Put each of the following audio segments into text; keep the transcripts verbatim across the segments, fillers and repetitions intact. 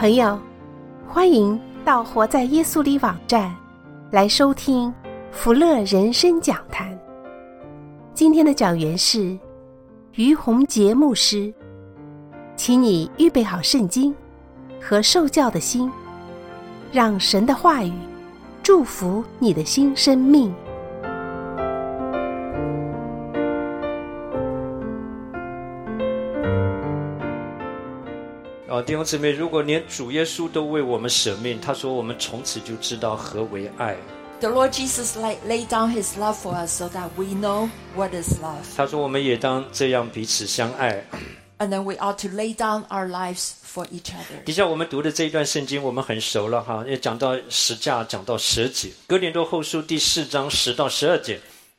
朋友，欢迎到活在耶稣里网站来收听福乐人生讲坛。今天的讲员是于洪杰牧师，请你预备好圣经和受教的心，让神的话语祝福你的新生命。 哦，弟兄姊妹，如果连主耶稣都为我们舍命，他说我们从此就知道何为爱。 The Lord Jesus laid down His love for us so that we know what is love. 他说我们也当这样彼此相爱。 And then we ought to lay down our lives for each other. 底下我们读的这一段圣经我们很熟了哈，也讲到十架，讲到舍己。哥林多后书第四章十到十二节。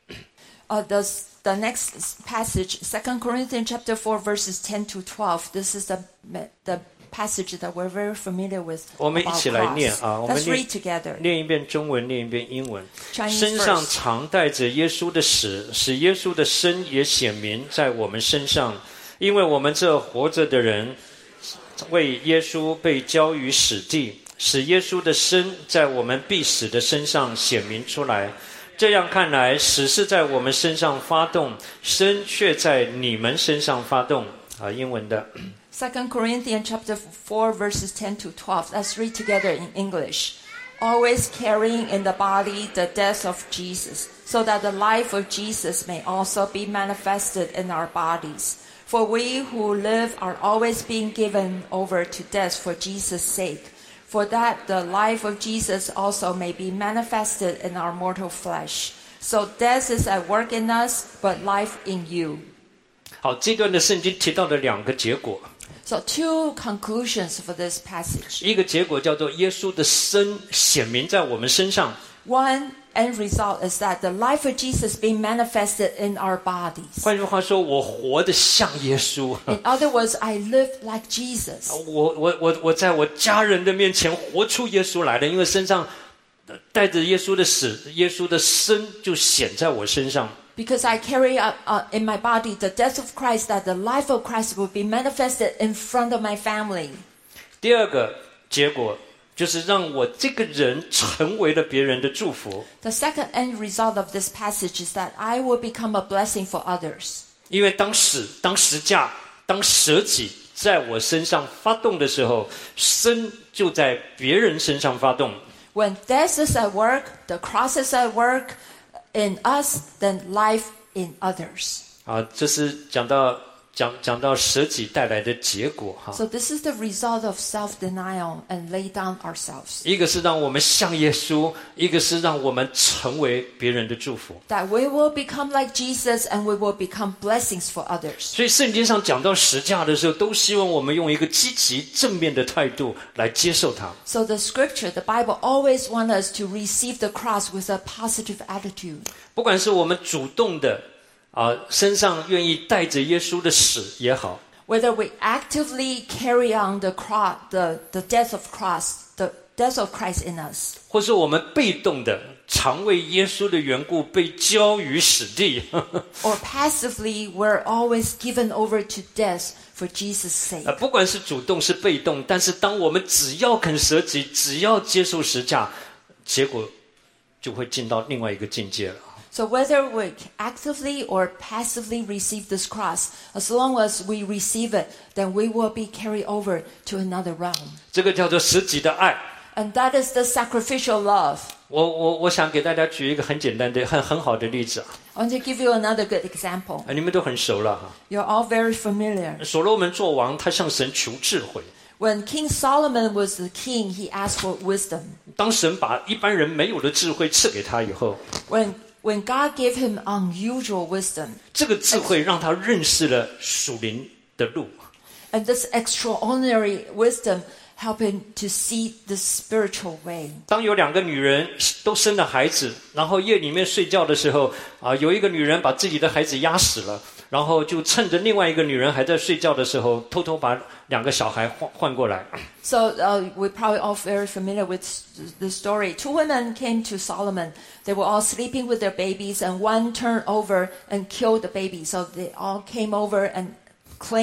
Uh, the, the next passage, Second Corinthians chapter four, verses ten to twelve. This is the the passage that we're very familiar with. 我们一起来念啊，我们 Let's read together. 念一遍中文，念一遍英文。 Chinese 身上 first. 常带着耶稣的死，使耶稣的生也显明在我们身上，因为我们这活着的人为耶稣被交于死地，使耶稣的生在我们必死的身上显明出来。这样看来，死是在我们身上发动，生却在你们身上发动。啊，英文的。 Second Corinthians chapter four, verses ten to twelve. Let's read together in English. Always carrying in the body the death of Jesus, so that the life of Jesus may also be manifested in our bodies. For we who live are always being given over to death for Jesus' sake, for that the life of Jesus also may be manifested in our mortal flesh. So death is at work in us, but life in you. 好，这段的圣经提到的两个结果。 So two conclusions for this passage. 一个结果叫做耶稣的生显明在我们身上。 One end result is that the life of Jesus being manifested in our bodies. 换句话说，我活得像耶稣。 In other words, I live like Jesus. 我我我我在我家人的面前活出耶稣来了，因为身上带着耶稣的死，耶稣的生就显在我身上。 Because I carry up uh, in my body the death of Christ, that the life of Christ will be manifested in front of my family. 第二个结果就是让我这个人成为了别人的祝福。 The second end result of this passage is that I will become a blessing for others. 因为当死、当十架、当舍己在我身上发动的时候，生就在别人身上发动。 When death is at work, the cross is at work in us, then life in others. 啊，这是讲到讲讲到舍己带来的结果哈。 So this is the result of self-denial and lay down ourselves. 一个是让我们像耶稣，一个是让我们成为别人的祝福。 That we will become like Jesus and we will become blessings for others. 所以圣经上讲到十架的时候，都希望我们用一个积极正面的态度来接受它。 So the scripture, the Bible always wants us to receive the cross with a positive attitude. 不管是我们主动的啊，身上愿意带着耶稣的死也好， Whether we actively carry on the cross, the, the death of cross, the death of Christ in us. 或是我们被动的常为耶稣的缘故被交于死地。 Or passively, we're always given over to death for Jesus' sake. 不管是主动是被动，但是当我们只要肯舍己，只要接受十架，结果就会进到另外一个境界了。 So whether we actively or passively receive this cross, as long as we receive it, then we will be carried over to another realm. 这个叫做舍己的爱。 And that is the sacrificial love. 我我我想给大家举一个很简单的、很很好的例子啊， I want to give you another good example. 你们都很熟了哈。 You're all very familiar. 所罗门做王，他向神求智慧。 When King Solomon was the king, he asked for wisdom. 当神把一般人没有的智慧赐给他以后， When when God gave him unusual wisdom, 这个智慧让他认识了属灵的路。 and this extraordinary wisdom helped him to see the spiritual way. 当有两个女人都生了孩子，然后夜里面睡觉的时候，啊，有一个女人把自己的孩子压死了，然后就趁着另外一个女人还在睡觉的时候，偷偷把两个小孩换换过来。 So uh, we're probably all very familiar with the story. Two women came to Solomon. They were all sleeping with their babies, and one turned over and killed the baby. So they all came over and claimed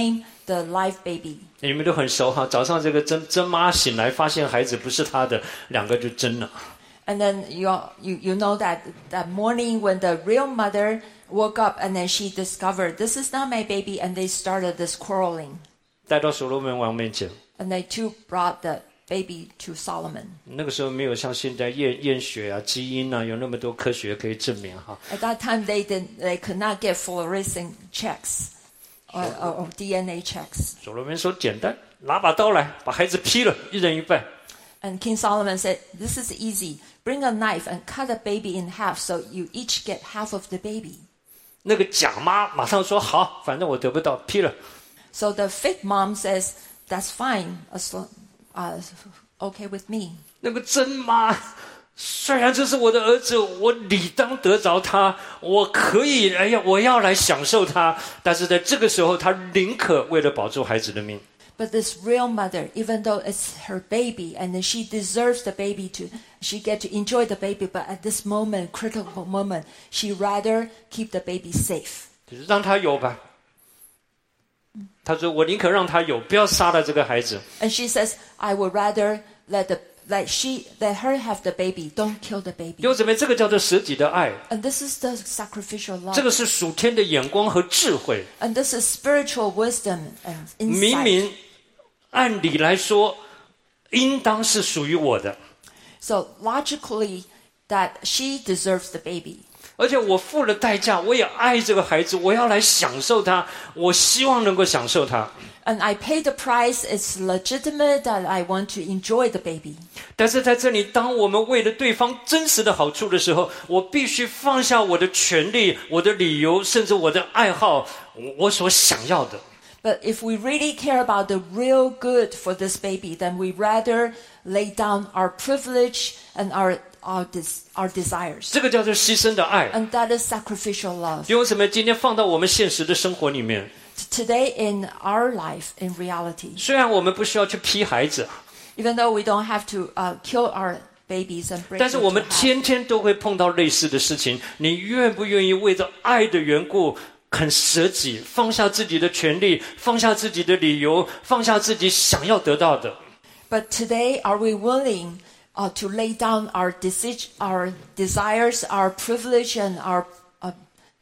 the live baby. 你们都很熟哈，早上这个真真妈醒来发现孩子不是她的，两个就争了。 And then you, you, you know that that morning when the real mother woke up and then she discovered, this is not my baby, and they started this quarreling. 带到所罗门王面前。 And they too brought the baby to Solomon. 那个时候没有像现在验验血啊、基因啊，有那么多科学可以证明哈。 At that time, they didn't, they could not get fluorescent checks or, or, or D N A checks. 所罗门说简单，拿把刀来，把孩子劈了，一人一半。 And King Solomon said, this is easy. Bring a knife and cut a baby in half so you each get half of the baby. 那个假妈马上说好，反正我得不到，劈了。 So the fake mom says, that's fine, as long, uh, okay with me. 那个真妈，虽然这是我的儿子，我理当得着他，我可以，哎呀，我要来享受他。但是在这个时候，他宁可为了保住孩子的命。 But this real mother, even though it's her baby, and then she deserves the baby to, she get to enjoy the baby, but at this moment, critical moment, she rather keep the baby safe. 就是让他有吧。他说：“我宁可让他有，不要杀了这个孩子。” And she says, "I would rather let the let she let her have the baby. Don't kill the baby." 弟兄姊妹，这个叫做舍己的爱。 And this is the sacrificial love. 这个是属天的眼光和智慧。 And this is spiritual wisdom and insight. 明明按理来说，应当是属于我的。 So logically, that she deserves the baby. 而且我付了代价，我也爱这个孩子，我要来享受他，我希望能够享受他。 And I pay the price. It's legitimate that I want to enjoy the baby. 但是在这里，当我们为了对方真实的好处的时候，我必须放下我的权利、我的理由，甚至我的爱好，我所想要的。 But if we really care about the real good for this baby, then we rather lay down our privilege and our our, des- our desires. 这个叫做牺牲的爱。 And that is sacrificial love. 弟兄姊妹，今天放到我们现实的生活里面， Today in our life, in reality, 虽然我们不需要去劈孩子， even though we don't have to uh, kill our babies and break 但是 them 我 to 们 half, 天天都会碰到类似的事情。你愿不愿意为着爱的缘故，肯舍己，放下自己的权利，放下自己的理由，放下自己想要得到的？ But today, are we willing uh, to lay down our, deci- our desires, our privilege, and our, uh,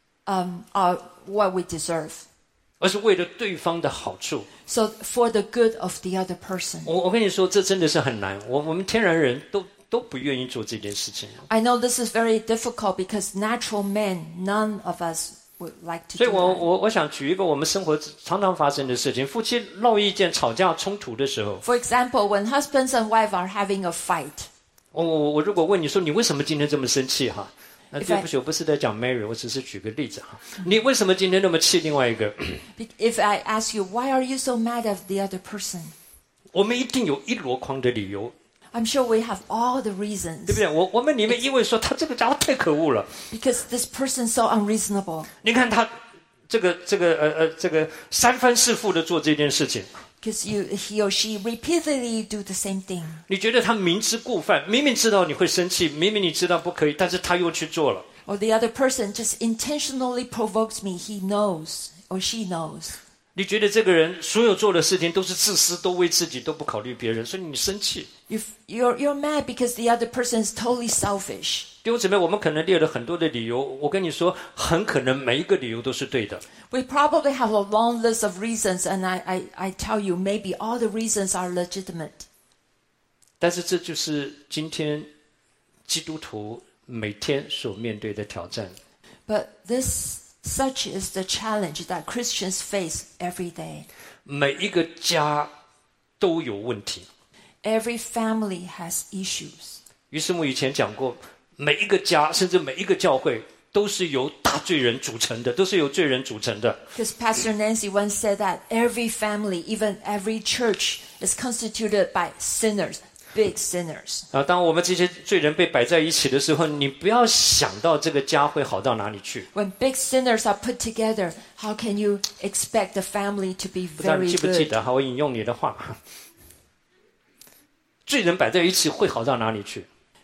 um, our what we deserve? 而是为了对方的好处。 So for the good of the other person. 我我跟你说，这真的是很难。我我们天然人都都不愿意做这件事情。 I know this is very difficult because natural men, none of us would like to 所以 do 我 that. 我我想举一个我们生活常常发生的事情：夫妻闹意见、吵架、冲突的时候， For example, when husbands and wives are having a fight, 我我我如果问你说你为什么今天这么生气哈？那 If 对不起，我不是在讲 Mary， 我只是举个例子哈。你为什么今天那么气另外一个？ if I ask you, why are you so mad at the other person? 我们一定有一箩筐的理由， I'm sure we have all the 对 reasons 不对？我我们里面因为说他这个家伙太可恶了， because this person's so unreasonable. 你看他这个这个呃呃这个三番四复的做这件事情， Because you, he or she repeatedly do the same thing. 你觉得他明知故犯，明明知道你会生气，明明你知道不可以，但是他又去做了。 Or the other person just intentionally provokes me. He knows or she knows. 你觉得这个人所有做的事情都是自私，都为自己，都不考虑别人，所以你生气。 If you're, you're mad because the other person is totally selfish. 弟兄姊妹，我们可能列了很多的理由，我跟你说，很可能每一个理由都是对的。 We probably have a long list of reasons, and I, I, I tell you, maybe all the reasons are legitimate. 但是这就是今天基督徒每天所面对的挑战。 But this, such is the challenge that Christians face every day. 每一个家都有问题。 Every family has issues. 于是我以前讲过，每一个家，甚至每一个教会，都是由大罪人组成的，都是由罪人组成的。 Because Pastor Nancy once said that every family, even every church, is constituted by sinners, big sinners. 啊，当我们这些罪人被摆在一起的时候，你不要想到这个家会好到哪里去。 When big sinners are put together, how can you expect the family to be 不知道你 very 记不记 good? 得？哈，我引用你的话：罪人摆在一起会好到哪里去？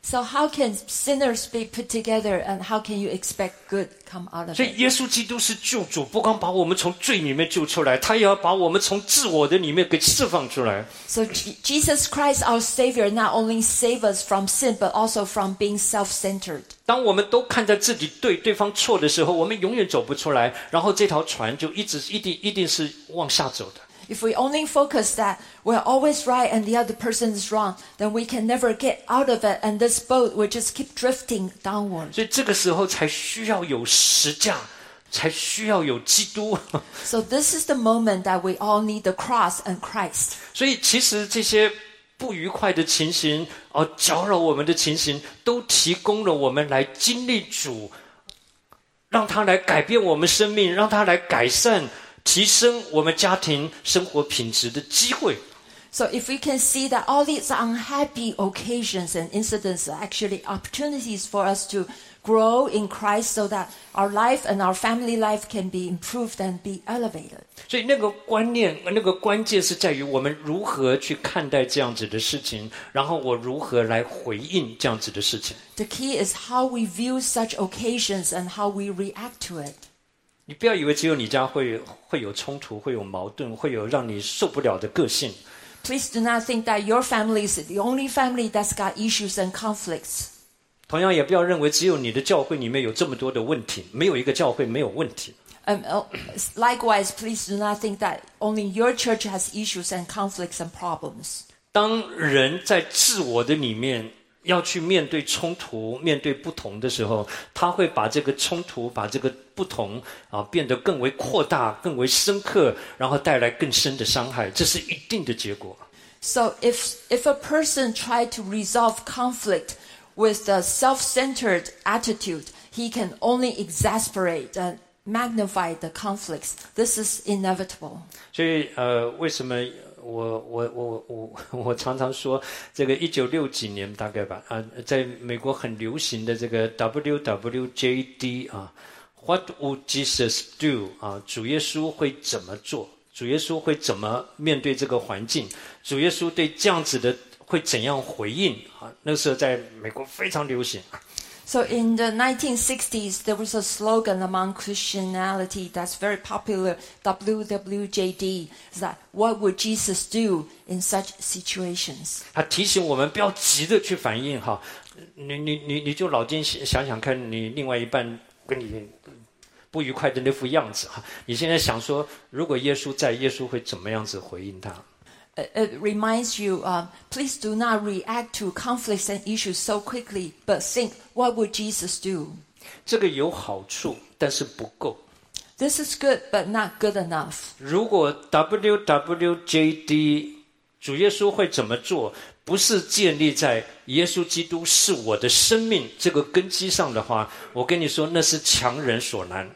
So how can sinners be put together and how can you expect good come out of 所以 it? 耶稣基督是救主，不光把我们从罪里面救出来，他也要把我们从自我的里面给释放出来。 So G- Jesus Christ, our Savior, not only save us from sin, but also from being self-centered. 当我们都看在自己对对方错的时候，我们永远走不出来，然后这条船就一直一定一定是往下走的。 If we only focus that we're always right and the other person is wrong, then we can never get out of it, and this boat will just keep drifting downward. 所以这个时候才需要有十架，才需要有基督。 So this is the moment that we all need the cross and Christ. 所以其实这些不愉快的情形，哦，搅扰我们的情形，都提供了我们来经历主，让他来改变我们生命，让他来改善、提升我们家庭生活品质的机会。 So if we can see that all these unhappy occasions and incidents are actually opportunities for us to grow in Christ so that our life and our family life can be improved and be elevated. 所以那个观念，那个关键是在于我们如何去看待这样子的事情，然后我如何来回应这样子的事情。 The key is how we view such occasions and how we react to it. 你不要以为只有你家会会有冲突，会有矛盾，会有让你受不了的个性。 Please do not think that your family is the only family that's got issues and conflicts. 同样也不要认为只有你的教会里面有这么多的问题，没有一个教会没有问题。 Um, uh, likewise, please do not think that only your church has issues and conflicts and problems. 当人在自我的里面要去面对冲突、面对不同的时候，他会把这个冲突、把这个不同啊变得更为扩大、更为深刻，然后带来更深的伤害，这是一定的结果。 So if if a person tried to resolve conflict with a self-centered attitude, he can only exasperate and magnify the conflicts. This is inevitable. 所以呃，为什么我我我我我常常说，这个一九六几年大概吧，啊，在美国很流行的这个 W W J D 啊 ，What would Jesus do 啊？主耶稣会怎么做？主耶稣会怎么面对这个环境？主耶稣对这样子的会怎样回应？啊，那时候在美国非常流行。 So in the nineteen sixties, there was a slogan among Christianity that's very popular, W W J D, is that what would Jesus do in such situations? 他提醒我们不要急着去反应哈，你你你你就老金想想看，你另外一半跟你不愉快的那副样子哈，你现在想说，如果耶稣在，耶稣会怎么样子回应他？ It reminds you, um, please do not react to conflicts and issues so quickly, but think, what would Jesus do? 这个有好处，但是不够。 This is good, but not good enough. 如果 W W J D 主耶稣会怎么做，不是建立在耶稣基督是我的生命这个根基上的话，我跟你说，那是强人所难。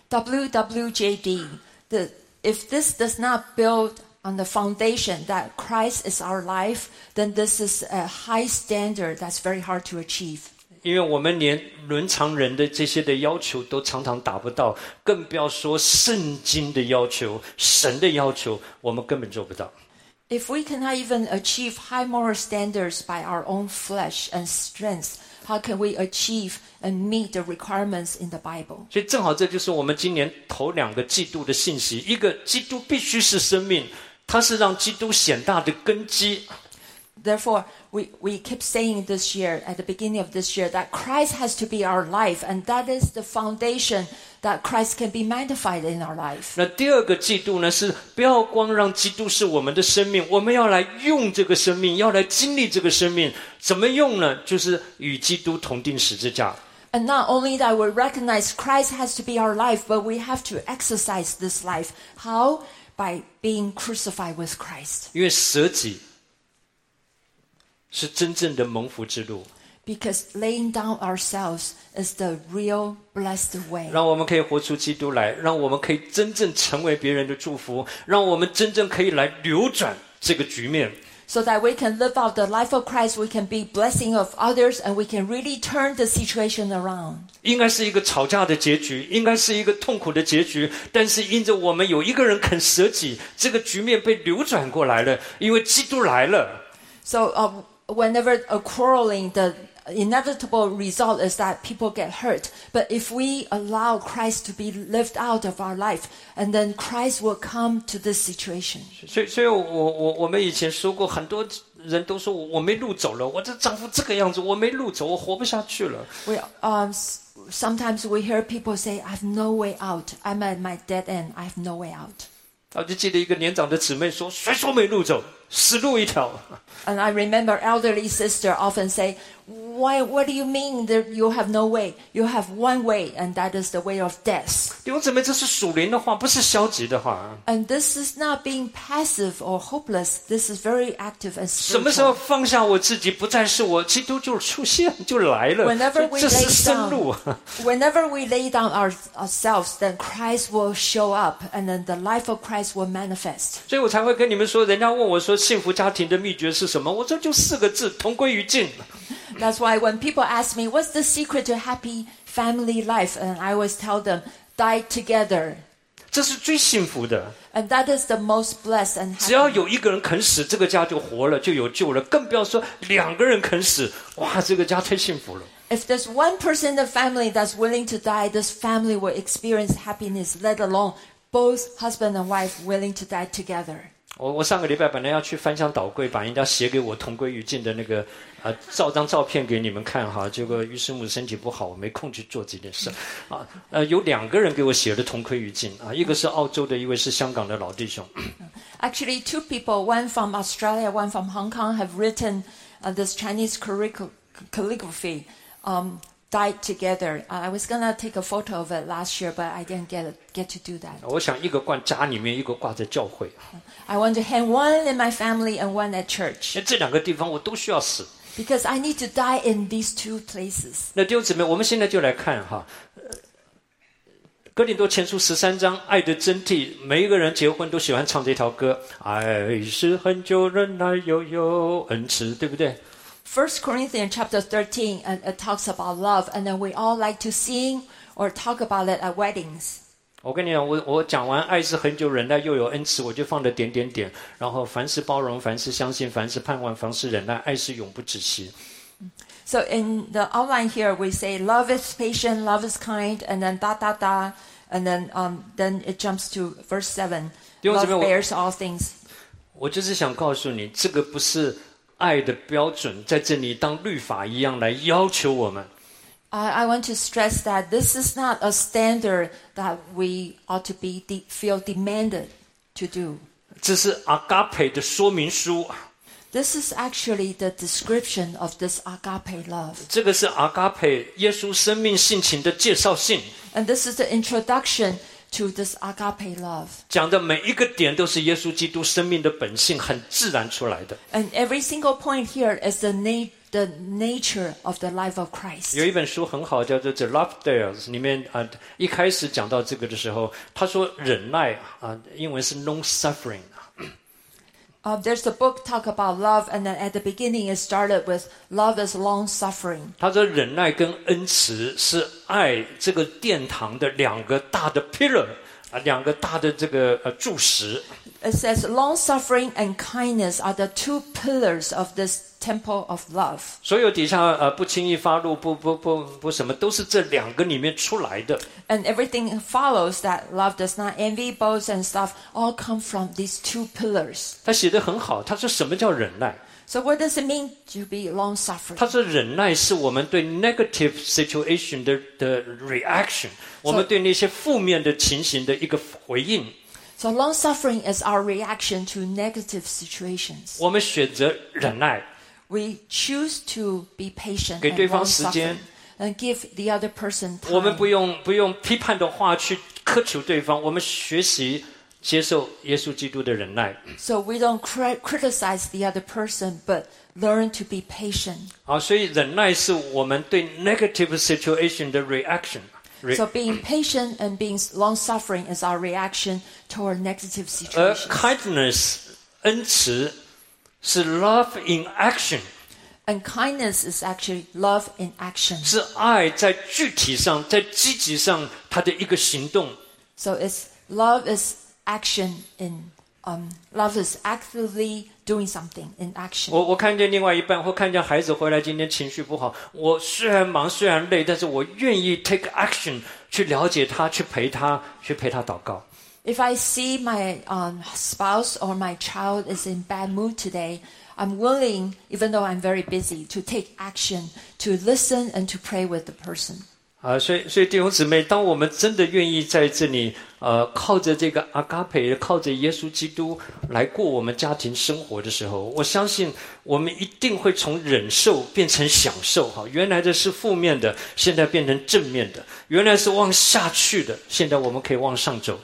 W W J D, the, if this does not build on the foundation that Christ is our life, then this is a high standard that's very hard to achieve. 因为我们连伦常人的这些的要求都常常达不到，更不要说圣经的要求、神的要求，我们根本做不到。 If we cannot even achieve high moral standards by our own flesh and strength, how can we achieve and meet the requirements in the Bible? 所以正好这就是我们今年头两个季度的信息，一个基督必须是生命，它是让基督显大的根基。 Therefore, we, we keep saying this year, at the beginning of this year, that Christ has to be our life, and that is the foundation that Christ can be magnified in our life. 那第二个季度呢，是不要光让基督是我们的生命，我们要来用这个生命，要来经历这个生命。怎么用呢？就是与基督同定十字架。 And not only that, we recognize Christ has to be our life, but we have to exercise this life. How? By being crucified with Christ. 因为舍己是真正的蒙福之路。 Because laying down ourselves is the real blessed way. 让我们可以活出基督来，让我们可以真正成为别人的祝福，让我们真正可以来扭转这个局面。 So that we can live out the life of Christ, we can be blessing of others, and we can really turn the situation around. 应该是一个吵架的结局，应该是一个痛苦的结局，但是因着我们有一个人肯舍己，这个局面被扭转过来了，因为基督来了。 So uh, whenever a quarreling, the inevitable result is that people get hurt. But if we allow Christ to be lived out of our life, and then Christ will come to this situation. 所以，所以我我我们以前说过，很多人都说我没路走了，我这丈夫这个样子，我没路走，我活不下去了。 We um sometimes we hear people say, "I have no way out. I'm at my dead end. I have no way out." 我就记得一个年长的姊妹说：“谁说没路走？死路一条。” And I remember elderly sister often say, "Why? What do you mean that you have no way? You have one way, and that is the way of death." 弟兄姊妹，这是属灵的话，不是消极的话。 And this is not being passive or hopeless. This is very active and 什么时候 spiritual. 放下我自己，不再是我，基督就出现，就来了。 Whenever we 这 lay 是生路。 down, whenever we lay down our, ourselves, then Christ will show up, and then the life of Christ will manifest. 所以我才会跟你们说，人家问我说幸福家庭的秘诀是什么，我说就四个字：同归于尽。 That's why when people ask me, "What's the secret to happy family life?" and I always tell them, "Die together." 这是最幸福的。 And that is the most blessed and 只要 happy. 有一个人肯死，这个家就活了，就有救了。更不要说两个人肯死，哇，这个家太幸福了。 If there's one person in the family that's willing to die, this family will experience happiness, let alone both husband and wife willing to die together. 我我上个礼拜本来要去翻箱倒柜，把人家写给我同归于尽的那个呃照张照片给你们看哈，结果于师母身体不好，我没空去做这件事啊。呃，有两个人给我写的同归于尽啊，一个是澳洲的，一位是香港的老弟兄。 Actually, two people, one from Australia, one from Hong Kong, have written uh, this Chinese calligraphy, calligraphy um, died together. Uh, I was going to take a photo of it last year, but I didn't get get to do that. 我想一个挂家里面，一个挂在教会。 I want to hang one in my family and one at church 这两个地方我都需要死。 because I need to die in these two places. 那弟兄姊妹，我们现在就来看哈，呃哥林多前书十三章，爱的真谛，每一个人结婚都喜欢唱这条歌，爱是恒久忍耐又有恩慈，对不对？ First Corinthians chapter thirteen, and it talks about love, and then we all like to sing or talk about it at weddings. 我跟你讲，我我讲完爱是恒久忍耐又有恩慈，我就放了点点点，然后凡事包容，凡事相信，凡事盼望，凡事忍耐，爱是永不止息。 So in the outline here, we say love is patient, love is kind, and then da da da, and then um, then it jumps to verse seven. 弟兄姊妹， Love 我 bears all things. 我就是想告诉你，这个不是爱的标准，在这里当律法一样来要求我们。 I, I want to stress that this is not a standard that we ought to be de- feel demanded to do. 这是阿嘎培的说明书。 This is actually the description of this agape love. 这个是阿嘎培耶稣生命性情的介绍信， And this is the introduction to this agape love. 讲的每一个点都是耶稣基督生命的本性，很自然出来的。 And every single point here is the, na- the nature of the life of Christ. 有一本书很好，叫做《The Lovedales》，里面啊、呃，一开始讲到这个的时候，他说忍耐啊、呃，英文是 long suffering。 Uh, there's a book talk about love, and then at the beginning it started with love is long suffering. 他说忍耐跟恩慈是爱这个殿堂的两个大的 pillar 啊，两个大的这个呃柱石。 It says long suffering and kindness are the two pillars of this temple of love. 所有底下呃不轻易发怒，不不不不什么，都是这两个里面出来的。 And everything follows that love does not envy, boast, and stuff all come from these two pillars. 他写得很好，他说什么叫忍耐？ So what does it mean to be long suffering? 他说忍耐是我们对 negative situation 的的 reaction， 我们对那些负面的情形的一个回应。 So long suffering is our reaction to negative situations. 我们选择忍耐， We choose to be patient 给 and 对方 long 时间。 suffering and give the other person 我们不 time. 用不用批判的话去苛求对方，我们学习接受耶稣基督的忍耐。 So we don't cri- criticize the other person, but learn to be patient. 好，所以忍耐是我们对 negative situation 的 reaction。 So being patient and being long suffering is our reaction toward negative 而 situations. kindness 恩慈是 love in action， And kindness is actually love in action. 是爱在具体上，在积极上它的一个行动。 So it's love is action in um, love is actively doing something in action. 我我看见另外一半，或看见孩子回来今天情绪不好，我虽然忙虽然累，但是我愿意 take action 去了解他，去陪他，去陪他祷告。 If I see my um, spouse or my child is in bad mood today, I'm willing, even though I'm very busy, to take action, to listen and to pray with the person. 啊，所以所以弟兄姊妹，当我们真的愿意在这里，呃，靠着这个阿嘎培，靠着耶稣基督来过我们家庭生活的时候，我相信我们一定会从忍受变成享受。哈，原来的是负面的，现在变成正面的；原来是往下去的，现在我们可以往上走。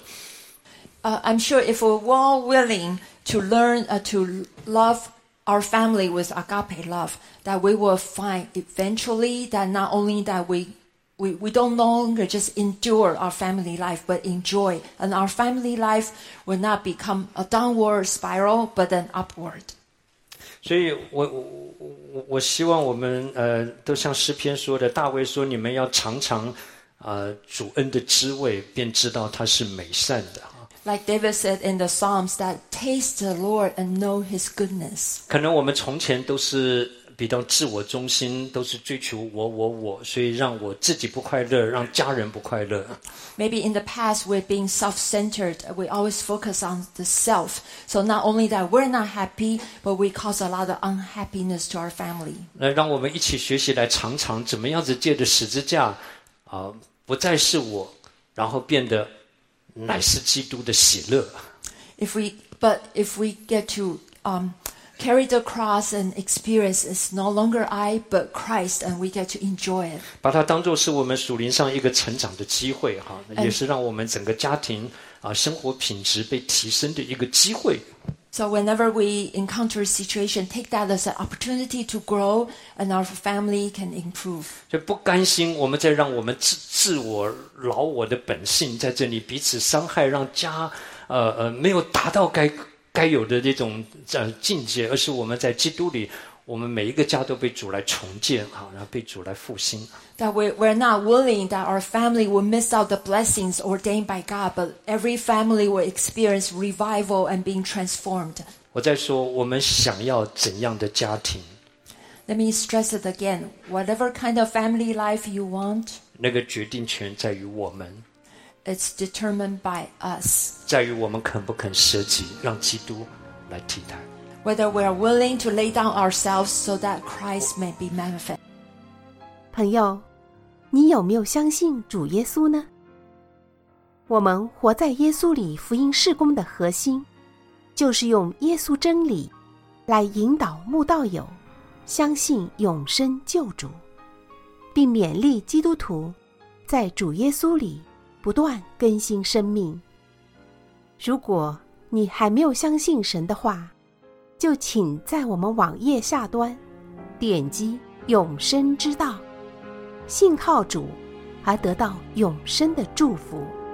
Uh, I'm sure if we're all willing to learn uh, to love our family with agape love, that we will find eventually that not only that we We, we don't longer just endure our family life, but enjoy. And our family life will not become a downward spiral, but an upward. 所以我我我我希望我们呃都像诗篇说的，大卫说你们要尝尝呃主恩的滋味，便知道他是美善的。 Like David said in the Psalms, that taste the Lord and know His goodness. 可能我们从前都是比较自我中心，都是追求我我我，所以让我自己不快乐，让家人不快乐。 Maybe in the past we're being self-centered. We always focus on the self. So not only that we're not happy, but we cause a lot of unhappiness to our family. 那让我们一起学习来尝尝怎么样子借着十字架啊、呃，不再是我，然后变得乃是基督的喜乐。 If we, but if we get to um, carry the cross and experience it's no longer I, but Christ, and we get to enjoy it. 把它当作是我们属灵上一个成长的机会哈，也是让我们整个家庭啊生活品质被提升的一个机会。 So whenever we encounter a situation, take that as an opportunity to grow, and our family can improve. 就不甘心，我们再让我们自自我老我的本性在这里彼此伤害，让家呃呃没有达到该该有的这种呃境界，而是我们在基督里，我们每一个家都被主来重建啊，然后被主来复兴。 That we, we're not willing that our family will miss out the blessings ordained by God, but every family will experience revival and being transformed. 我在说，我们想要怎样的家庭？ Let me stress it again. Whatever kind of family life you want, 那个决定权在于我们。 It's determined by us. 在于我们肯不肯舍己，让基督来替代。 Whether we are willing to lay down ourselves so that Christ may be manifest. 朋友，你有没有相信主耶稣呢？我们活在耶稣里福音事工的核心，就是用耶稣真理来引导慕道友相信永生救主，并勉励基督徒在主耶稣里不断更新生命。如果你还没有相信神的话，就请在我们网页下端点击永生之道，信靠主而得到永生的祝福。